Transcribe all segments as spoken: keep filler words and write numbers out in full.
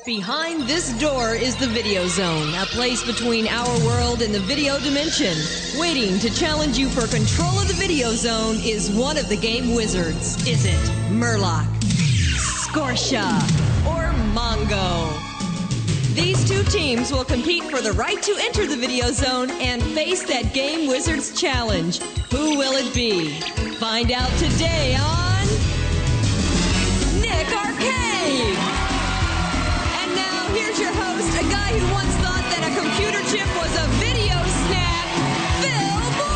Behind this door is the Video Zone, a place between our world and the video dimension. Waiting to challenge you for control of the Video Zone is one of the game wizards. Is it Murloc, Scortia, or Mongo? These two teams will compete for the right to enter the Video Zone and face that game wizard's challenge. Who will it be? Find out today on Nick Arcade. And now here's your host, a guy who once thought that a computer chip was a video snack, Phil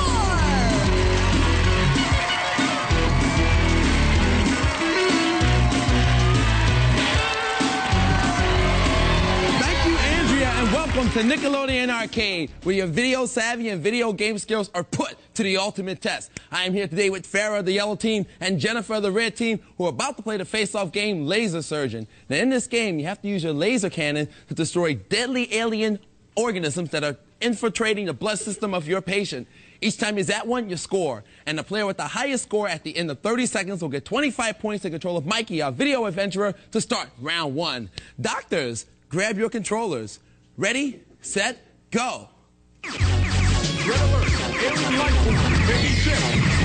And welcome to Nickelodeon Arcade, where your video savvy and video game skills are put to the ultimate test. I am here today with Farrah of the yellow team and Jennifer of the red team, who are about to play the face-off game Laser Surgeon. Now in this game, you have to use your laser cannon to destroy deadly alien organisms that are infiltrating the blood system of your patient. Each time you zap one, you score. And the player with the highest score at the end of thirty seconds will get twenty-five points in control of Mikey, our video adventurer, to start round one. Doctors, grab your controllers. Ready, set, go. Red alert. Alien life form being shipped.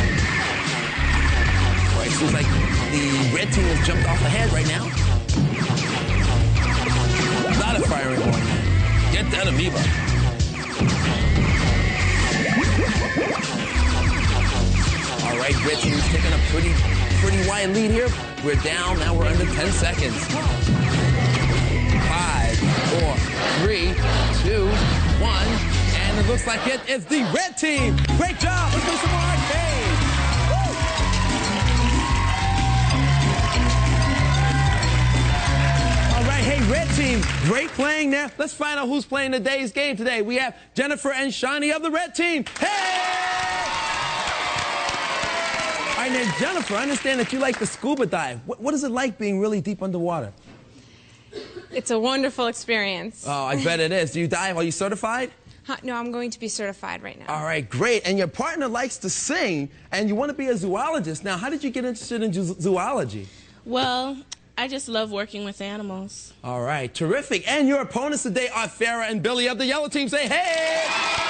All right, seems like the red team has jumped off ahead right now. A lot of firing going on. Get that amoeba. All right, red team's taking a pretty, pretty wide lead here. We're down, now we're under ten seconds. Five, four, three, two, one, and it looks like it is the red team. Great job. Let's do some more arcade. Woo! All right, hey, red team, great playing there. Let's find out who's playing today's game today. We have Jennifer and Shani of the red team. Hey! All right, now, Jennifer, I understand that you like to scuba dive. What, what is it like being really deep underwater? It's a wonderful experience. Oh, I bet it is. Do you dive? Are you certified? Huh, no, I'm going to be certified right now. All right, great. And your partner likes to sing, and you want to be a zoologist. Now, how did you get interested in zo zoology? Well, I just love working with animals. All right, terrific. And your opponents today are Farrah and Billy of the yellow team. Say hey!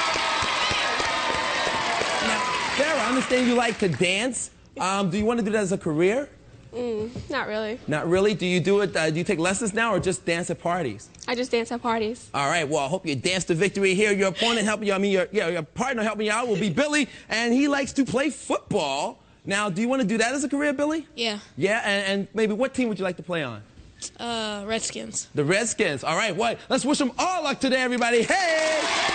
Now, Farrah, I understand you like to dance. Um, do you want to do that as a career? Mm, not really. Not really? Do you do it, uh, do you take lessons now or just dance at parties? I just dance at parties. All right, well, I hope you dance to victory here. Your opponent helping you, I mean, your, yeah, your partner helping you out will be Billy, and he likes to play football. Now, do you want to do that as a career, Billy? Yeah. Yeah, and, and maybe what team would you like to play on? Uh, Redskins. The Redskins. All right, what? Let's wish them all luck today, everybody. Hey!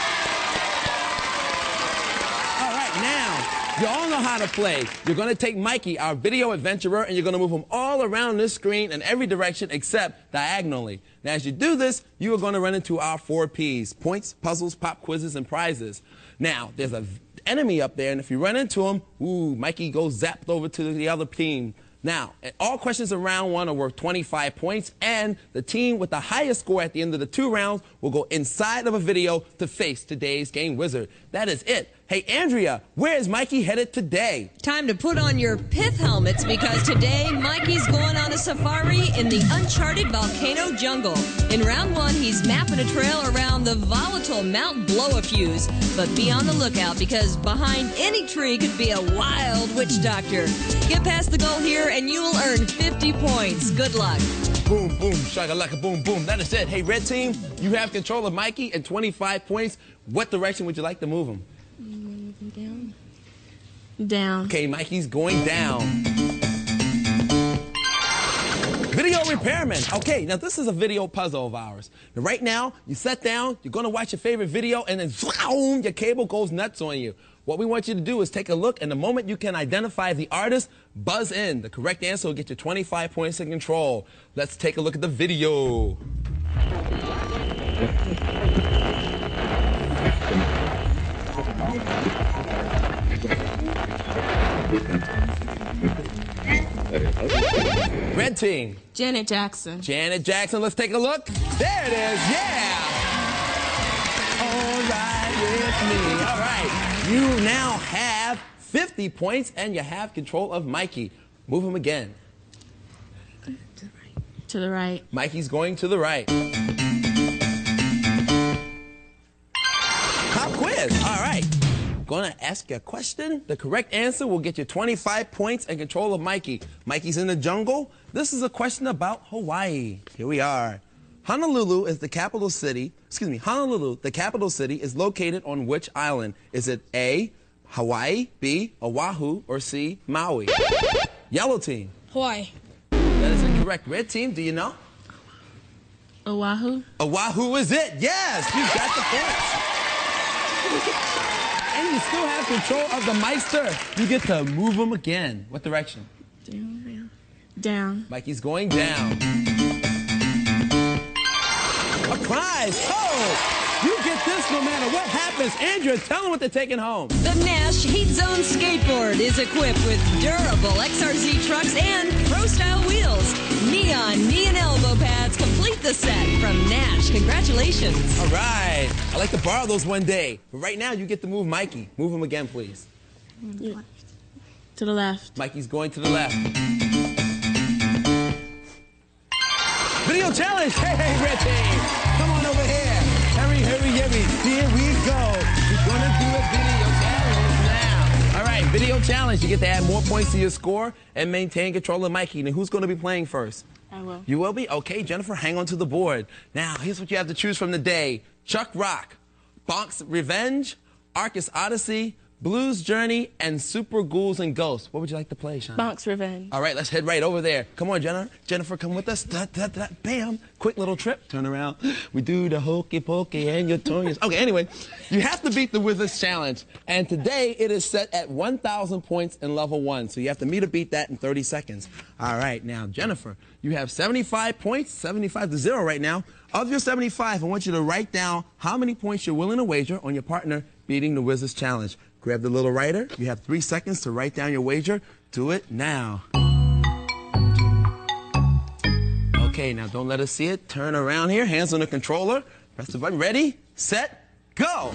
All right, now. You all know how to play. You're going to take Mikey, our video adventurer, and you're going to move him all around this screen in every direction except diagonally. Now, as you do this, you are going to run into our four P's: points, puzzles, pop quizzes, and prizes. Now, there's an enemy up there, and if you run into him, ooh, Mikey goes zapped over to the other team. Now, all questions in round one are worth twenty-five points, and the team with the highest score at the end of the two rounds will go inside of a video to face today's game wizard. That is it. Hey, Andrea, where is Mikey headed today? Time to put on your pith helmets because today Mikey's going on a safari in the uncharted volcano jungle. In round one, he's mapping a trail around the volatile Mount Blow-A-Fuse. But be on the lookout because behind any tree could be a wild witch doctor. Get past the goal here and you will earn fifty points. Good luck. Boom, boom, shakalaka, boom, boom. That is it. Hey, red team, you have control of Mikey and twenty-five points. What direction would you like to move him? Down. Down. Okay, Mikey's going down. Video repairman. Okay, now this is a video puzzle of ours. Now, right now, you sit down, you're going to watch your favorite video, and then zoom, your cable goes nuts on you. What we want you to do is take a look, and the moment you can identify the artist, buzz in. The correct answer will get you twenty-five points in control. Let's take a look at the video. Red team. Janet Jackson. Janet Jackson. Let's take a look. There it is. Yeah. All right with me. All right. You now have fifty points and you have control of Mikey. Move him again. To the right. Mikey's going to the right. Pop quiz. All right. Gonna ask you a question. The correct answer will get you twenty-five points and control of Mikey. Mikey's in the jungle. This is a question about Hawaii. Here we are. Honolulu is the capital city. Excuse me. Honolulu, the capital city, is located on which island? Is it A, Hawaii, B, Oahu, or C, Maui? Yellow team. Hawaii. That is incorrect. Red team, do you know? Oahu. Oahu is it. Yes, you got the points. And you still have control of the Meister. You get to move them again. What direction? Down. Down. Mikey's going down. A prize. Oh! You get this no matter what happens. Andrea, tell them what they're taking home. The Nash Heat Zone skateboard is equipped with durable X R Z trucks and pro-style wheels. Neon knee and elbow pads complete the set from Nash. Congratulations. All right. I'd like to borrow those one day. But right now, you get to move Mikey. Move him again, please. Yeah. To the left. Mikey's going to the left. Video challenge. Hey, hey, red team. Come on over here. Hurry, hurry, hurry. Here we go. We're going to do a video challenge now. All right, video challenge. You get to add more points to your score and maintain control of Mikey. Now, who's going to be playing first? I will. You will be? Okay, Jennifer, hang on to the board. Now, here's what you have to choose from today. Chuck Rock, Bonk's Revenge, Arcus Odyssey, Blues Journey, and Super Ghouls and Ghosts. What would you like to play, Sean? Bonk's Revenge. All right, let's head right over there. Come on, Jennifer. Jennifer, come with us. Da, da, da, bam. Quick little trip. Turn around. We do the hokey pokey and your tongue is... Okay, anyway, you have to beat the Wizards Challenge. And today it is set at one thousand points in level one. So you have to meet or beat that in thirty seconds. All right, now, Jennifer, you have seventy-five points, seventy-five to zero right now. Of your seventy-five, I want you to write down how many points you're willing to wager on your partner beating the Wizards Challenge. Grab the little writer. You have three seconds to write down your wager. Do it now. Okay, now don't let us see it. Turn around here. Hands on the controller. Press the button. Ready, set, go.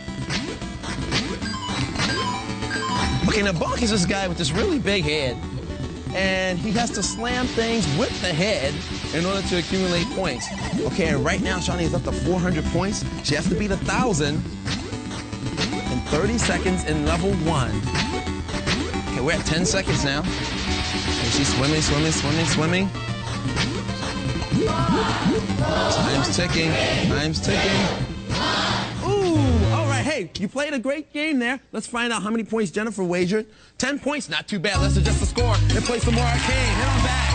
Okay, now Bonk is this guy with this really big head. And he has to slam things with the head in order to accumulate points. Okay, and right now, Shawnee is up to four hundred points. She has to beat one thousand. thirty seconds in level one. Okay, we're at ten seconds now. And she's swimming, swimming, swimming, swimming. Time's ticking, time's ticking. Ooh, all right, hey, you played a great game there. Let's find out how many points Jennifer wagered. ten points, not too bad. Let's adjust the score and play some more arcade. Head on back.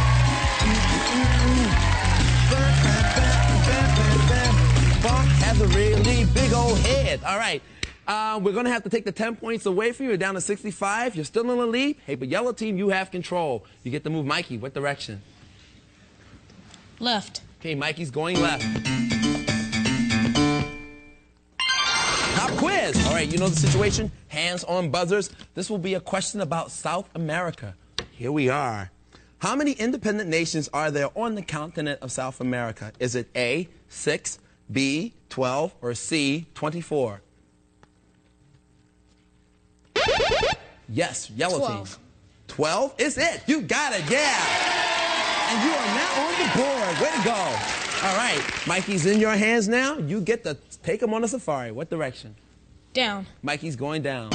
Bonk has a really big old head. All right. Uh, we're going to have to take the ten points away from you. You're down to sixty-five. You're still in the lead. Hey, but yellow team, you have control. You get to move Mikey. What direction? Left. Okay, Mikey's going left. Pop quiz. All right, you know the situation. Hands on buzzers. This will be a question about South America. Here we are. How many independent nations are there on the continent of South America? Is it A, six, B, twelve, or C, twenty-four? Yes, yellow twelve. team. twelve is it. You got it, yeah. And you are now on the board. Way to go. All right, Mikey's in your hands now. You get to take him on a safari. What direction? Down. Mikey's going down.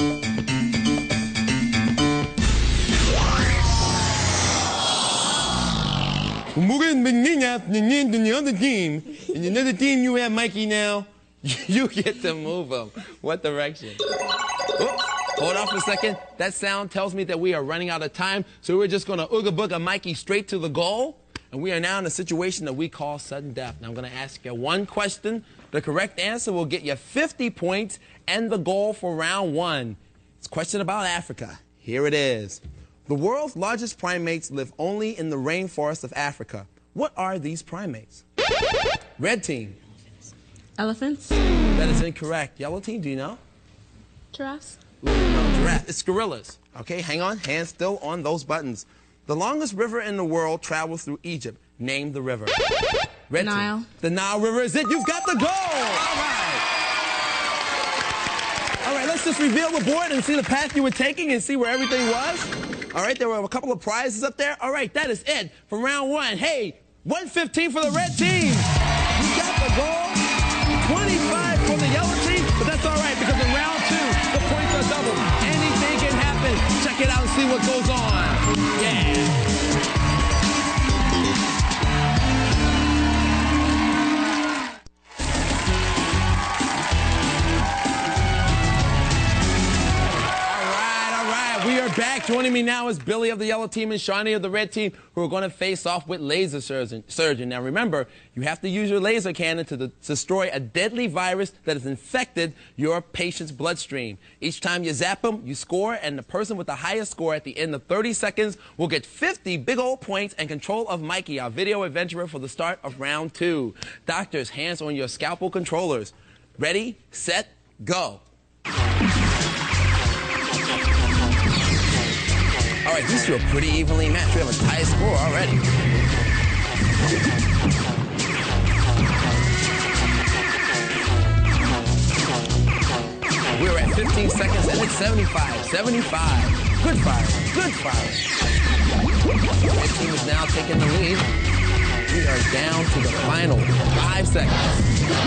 Moving the other team. And another team, you have Mikey now. You get to move him. What direction? Oops. Hold on for a second. That sound tells me that we are running out of time, so we're just going to ooga booga Mikey straight to the goal. And we are now in a situation that we call sudden death. Now I'm going to ask you one question. The correct answer will get you fifty points and the goal for round one. It's a question about Africa. Here it is. The world's largest primates live only in the rainforest of Africa. What are these primates? Red team. Elephants. That is incorrect. Yellow team, do you know? Giraffes. No, giraffe. It's gorillas. Okay, hang on. Hands still on those buttons. The longest river in the world travels through Egypt. Name the river. Red Nile. Team. The Nile River is it. You've got the goal. All right. All right, let's just reveal the board and see the path you were taking and see where everything was. All right, there were a couple of prizes up there. All right, that is it for round one. Hey, one fifteen for the red team. You got the goal. twenty-five for the yellow team, but that's all right because in round two, the points are double. Anything can happen. Check it out and see what goes on. Yeah. We are back. Joining me now is Billy of the yellow team and Shawnee of the red team, who are going to face off with Laser Surgeon. Surgeon. Now remember, you have to use your laser cannon to de destroy a deadly virus that has infected your patient's bloodstream. Each time you zap them, you score, and the person with the highest score at the end of thirty seconds will get fifty big old points and control of Mikey, our video adventurer, for the start of round two. Doctors, hands on your scalpel controllers. Ready, set, go. All right, these two are pretty evenly matched. We have a tie score already. We're at fifteen seconds, and it's seventy-five. seventy-five. Good fire. Good fire. Red team is now taking the lead. We are down to the final five seconds.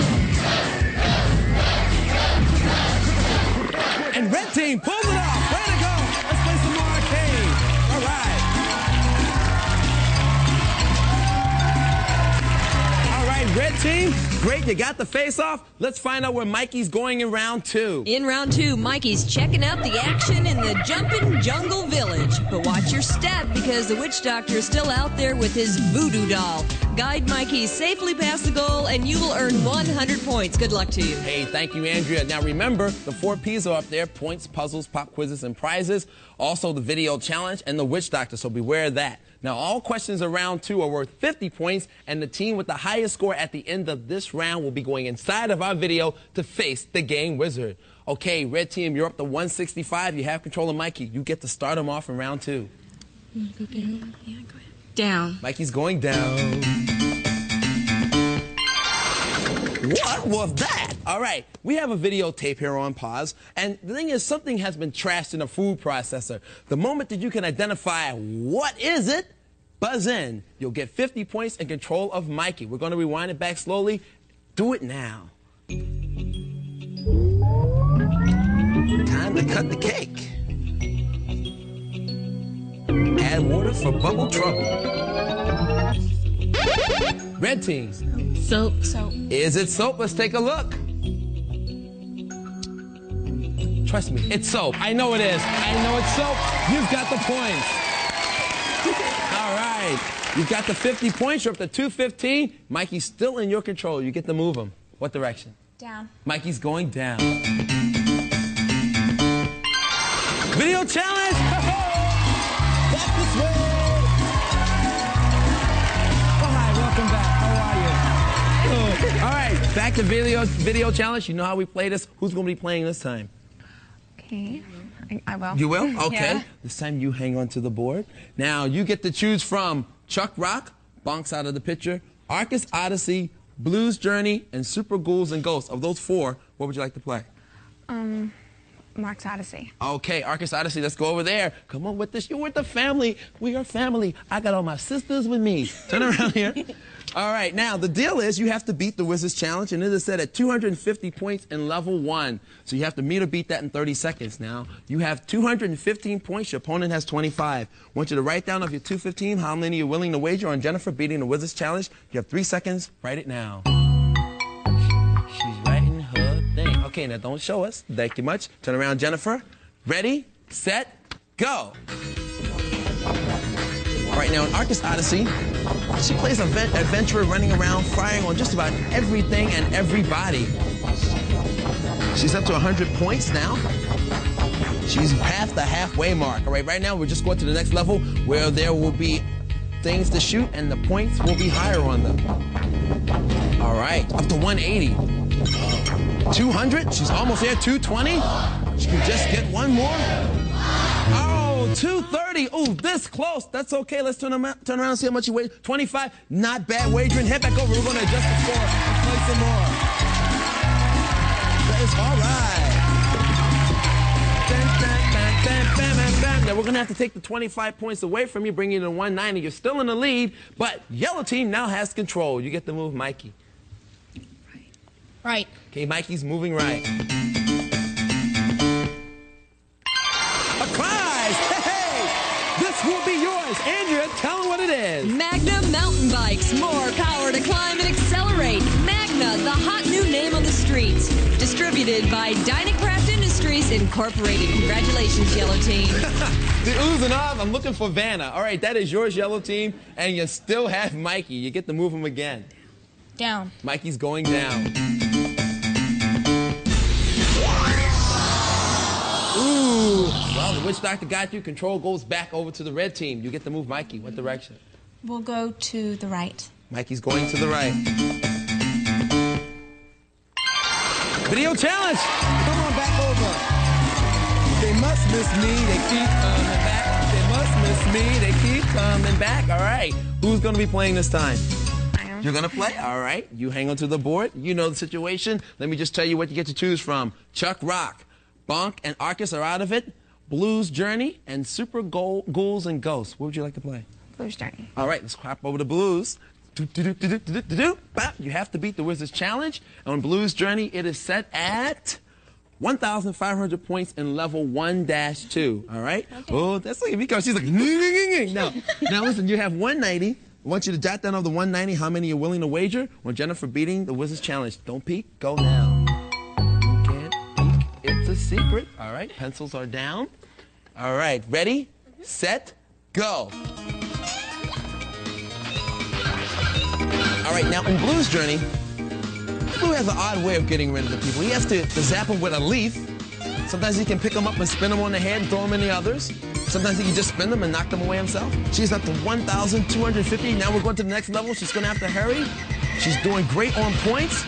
And red team pulls it off. Way to go. Let's play some more arcade. All right. All right, red team. Great, you got the face-off. Let's find out where Mikey's going in round two. In round two, Mikey's checking out the action in the Jumpin' Jungle Village. But watch your step, because the witch doctor is still out there with his voodoo doll. Guide Mikey safely past the goal, and you will earn one hundred points. Good luck to you. Hey, thank you, Andrea. Now remember, the four P's are up there: points, puzzles, pop quizzes, and prizes. Also, the video challenge and the witch doctor, so beware of that. Now, all questions in round two are worth fifty points, and the team with the highest score at the end of this round will be going inside of our video to face the Game Wizard. Okay, red team, you're up to one sixty-five. You have control of Mikey. You get to start him off in round two. You wanna go down? Yeah, go ahead. Down. Mikey's going down. What was that? All right, we have a videotape here on pause, and the thing is, something has been trashed in a food processor. The moment that you can identify what is it, buzz in. You'll get fifty points and control of Mikey. We're going to rewind it back slowly. Do it now. Time to cut the cake. Add water for bubble trouble. Red team. Soap. Soap. Is it soap? Let's take a look. Trust me, it's soap. I know it is. I know it's soap. You've got the points. All right. You've got the fifty points. You're up to two fifteen. Mikey's still in your control. You get to move him. What direction? Down. Mikey's going down. Video challenge! Back this way! Oh, hi, welcome back. How are you? Oh. All right, back to video video challenge. You know how we play this. Who's going to be playing this time? Okay, I, I will. You will? Okay. Yeah. This time you hang on to the board. Now, you get to choose from Chuck Rock, bonks out of the picture, Arcus Odyssey, Blues Journey, and Super Ghouls and Ghosts. Of those four, what would you like to play? Um, Mark's Odyssey. Okay, Arcus Odyssey, let's go over there. Come on with this. You're with the family. We are family. I got all my sisters with me. Turn around here. All right, now, the deal is you have to beat the Wizards Challenge, and it is set at two hundred fifty points in level one. So you have to meet or beat that in thirty seconds. Now, you have two hundred fifteen points. Your opponent has twenty-five. I want you to write down of your two fifteen how many you're willing to wager on Jennifer beating the Wizards Challenge. You have three seconds. Write it now. She's writing her thing. Okay, now don't show us. Thank you much. Turn around, Jennifer. Ready, set, go. All right, now in Arcus Odyssey, she plays an adventurer running around firing on just about everything and everybody. She's up to one hundred points now. She's past the halfway mark. All right, right now we're just going to the next level where there will be things to shoot and the points will be higher on them. All right, up to one eighty. two hundred, she's almost there, two twenty. She can just get one more. Oh, two thirty. Oh, this close. That's okay. Let's turn around, turn around and see how much you weigh. twenty-five. Not bad wagering. Head back over. We're going to adjust the score and play some more. That is all right. Now we're gonna have to take the twenty-five points away from you, bring you to one ninety. You're still in the lead, but yellow team now has control. You get to move Mikey. Right. Okay, Mikey's moving right. A prize! Hey! This will be yours. Andrea, tell them what it is. Magna Mountain Bikes. More power to climb and accelerate. Magna, the hot new name on the streets. Distributed by Dynacraft Industries Incorporated. Congratulations, yellow team. The oohs and ahs, I'm looking for Vanna. All right, that is yours, yellow team, and you still have Mikey. You get to move him again. Down. Mikey's going down. Ooh. Well, the witch doctor got you. Control goes back over to the red team. You get to move Mikey. What direction? We'll go to the right. Mikey's going to the right. Video challenge. Come on back over. They must miss me. They keep coming back. They must miss me. They keep coming back. All right. Who's going to be playing this time? I am. You're going to play? All right. You hang on to the board. You know the situation. Let me just tell you what you get to choose from. Chuck Rock, Bonk, and Arcus are out of it. Blues Journey, and Super Go Ghouls and Ghosts. What would you like to play? Blues Journey. All right. Let's hop over to Blues. Do, do, do, do, do, do, do. Bop. You have to beat the Wizards Challenge. On Blues Journey, it is set at one thousand five hundred points in level one dash two. All right? Okay. Oh, that's like because she's like, no. Now, listen, you have one ninety. I want you to jot down on the one ninety how many you're willing to wager on Jennifer beating the Wizards Challenge. Don't peek. Go now. You can't peek. It's a secret. All right. Pencils are down. All right. Ready, set, go. All right, now in Blue's Journey, Blue has an odd way of getting rid of the people. He has to, to zap them with a leaf. Sometimes he can pick them up and spin them on the head and throw them in the others. Sometimes he can just spin them and knock them away himself. She's up to one thousand two hundred fifty. Now we're going to the next level. She's going to have to hurry. She's doing great on points.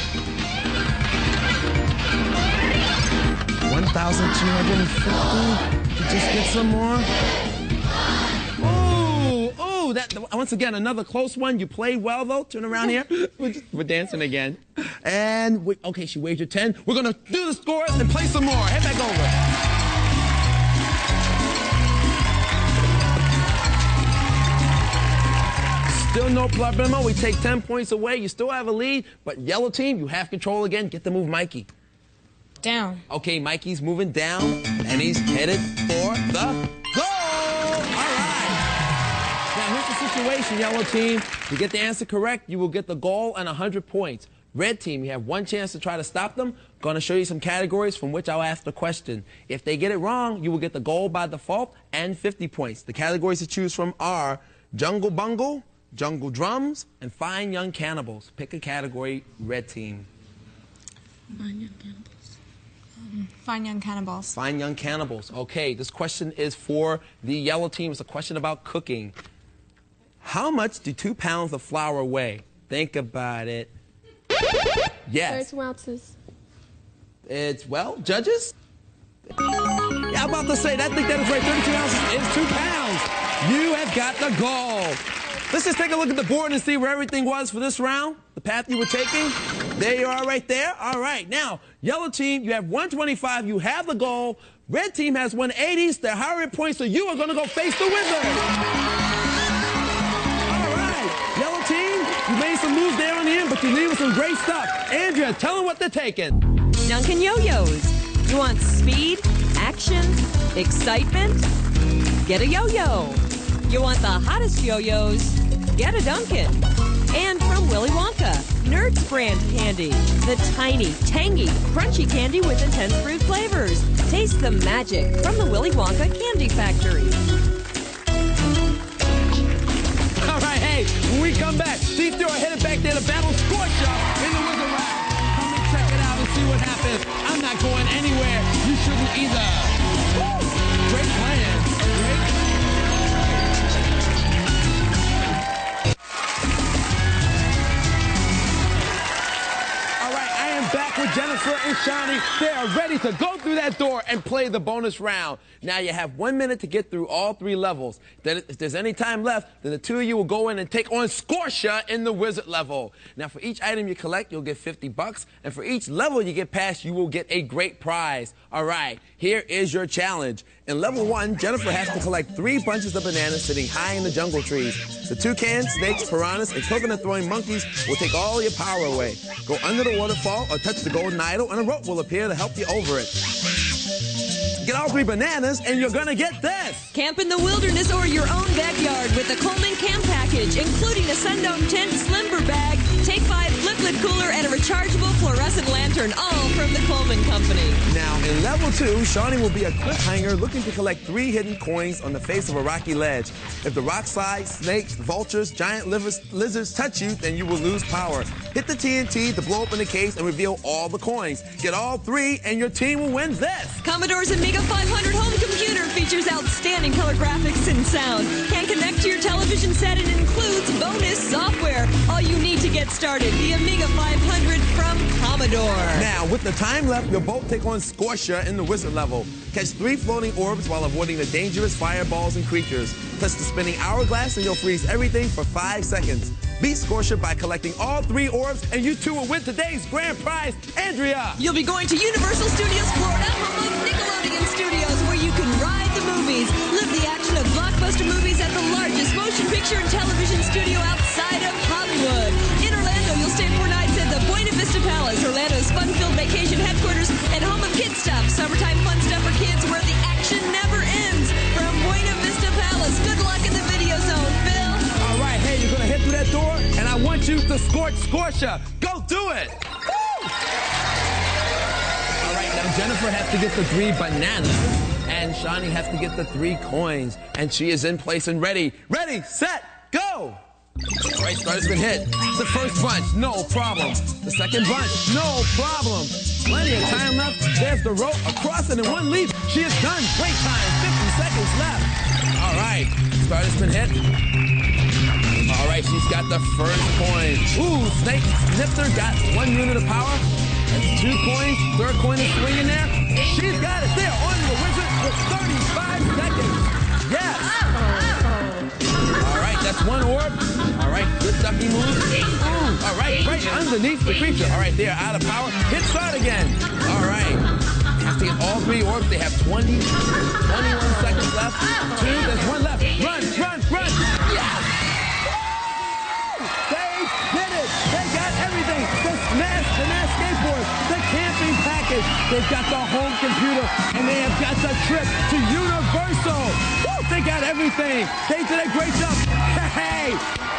one thousand two hundred fifty. Just get some more. That, once again, another close one. You played well, though. Turn around here. We're, just, we're dancing again. And, we, okay, she wagered ten. We're going to do the scores and play some more. Head back over. Still no problemo. We take ten points away. You still have a lead. But yellow team, you have control again. Get to move Mikey. Down. Okay, Mikey's moving down, and he's headed for the goal. All right. Now, here's the situation, yellow team. You get the answer correct, you will get the goal and one hundred points. Red team, you have one chance to try to stop them. Going to show you some categories from which I'll ask the question. If they get it wrong, you will get the goal by default and fifty points. The categories to choose from are Jungle Bungle, Jungle Drums, and Fine Young Cannibals. Pick a category, red team. Fine Young Cannibals. Um, Fine Young Cannibals. Fine Young Cannibals. Okay, this question is for the yellow team. It's a question about cooking. How much do two pounds of flour weigh? Think about it. Yes. thirty-two ounces. It's, well, judges? Yeah, I'm about to say, that, I think that is right. thirty-two ounces is two pounds. You have got the goal. Let's just take a look at the board and see where everything was for this round, the path you were taking. There you are right there. All right, now, yellow team, you have one twenty-five. You have the goal. Red team has one eighty. They're higher in points, so you are going to go face the Wizards. Yellow team, you made some moves there on the end, but you leave with some great stuff. Andrea, tell them what they're taking. Dunkin' Yo-Yos. You want speed, action, excitement? Get a yo-yo. You want the hottest yo-yos? Get a Dunkin'. And from Willy Wonka, Nerds brand candy. The tiny, tangy, crunchy candy with intense fruit flavors. Taste the magic from the Willy Wonka Candy Factory. When we come back, these two are headed back there to battle Scorcher in the Wizard Round. Come and check it out and see what happens. I'm not going anywhere. You shouldn't either. Woo! Great plan. Great plan. All right, I am back with Jennifer and Shani. They are ready to go through that door and play the bonus round. Now you have one minute to get through all three levels. Then if there's any time left, then the two of you will go in and take on Scortia in the wizard level. Now for each item you collect, you'll get fifty bucks. And for each level you get past, you will get a great prize. All right, here is your challenge. In level one, Jennifer has to collect three bunches of bananas sitting high in the jungle trees. The toucans, snakes, piranhas, and coconut-throwing monkeys will take all your power away. Go under the waterfall or touch the golden idol, and a rope will appear to help you over it. Get all three bananas, and you're gonna get this. Camp in the wilderness or your own backyard with the Coleman Camp Package, including a Sundome tent, Slimber bag, Take Five flip-lid cooler, and a rechargeable fluorescent lantern, all from the Coleman Company. Now, in level two, Shawnee will be a cliffhanger looking to collect three hidden coins on the face of a rocky ledge. If the rock slides, snakes, vultures, giant livers, lizards touch you, then you will lose power. Hit the T N T to blow open the case and reveal all the coins. Get all three, and your team will win this. Commodore's Amiga five hundred home computer features outstanding color graphics and sound. Can connect to your television set and includes bonus software. All you need to get started, the Amiga five hundred from Commodore. Now, with the time left, you'll both take on Scortia in the wizard level. Catch three floating orbs while avoiding the dangerous fireballs and creatures. Touch the spinning hourglass and you'll freeze everything for five seconds. Beat Scortia by collecting all three orbs, and you two will win today's grand prize. Andrea! You'll be going to Universal Studios Florida, home of Nickelodeon Studios, where you can ride the movies, live the action of blockbuster movies at the largest motion picture and television studio outside of Hollywood. In Orlando, you'll stay four nights at the Buena Vista Palace, Orlando's fun-filled vacation headquarters and home of Kid Stuff, summertime fun stuff for kids where the action never ends. From Buena Vista Palace, good luck in the video zone, Phil. All right, hey, you're gonna hit through that door, and I want you to scorch Scortia. Go do it! Woo! All right, now Jennifer has to get the three bananas, and Shani has to get the three coins, and she is in place and ready. Ready, set, go! All right, starter's been hit. The first bunch, no problem. The second bunch, no problem. Plenty of time left. There's the rope across, and in one leap, she is done. Great time, fifty seconds left. All right, starter's been hit. All right, she's got the first coin. Ooh, Snake Snifter got one unit of power. That's two coins. Third coin is swinging there. She's got it there on the wizard with thirty-five seconds. Yes. All right, that's one orb. All right, good ducky move. Ooh, all right, right underneath the creature. All right, they are out of power. Hit start again. All right. Have to get all three orbs. They have twenty, twenty-one seconds left. Two, there's one left. Run, run, run. Yes. Did it! They got everything! The Smash, the Smash skateboard, the camping package. They've got the home computer, and they have got the trip to Universal. Woo! They got everything. They did a great job. Hey!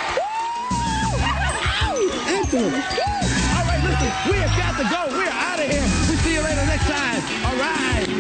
Woo! All right, listen, we have got to go. We're out of here. We see you later next time. All right.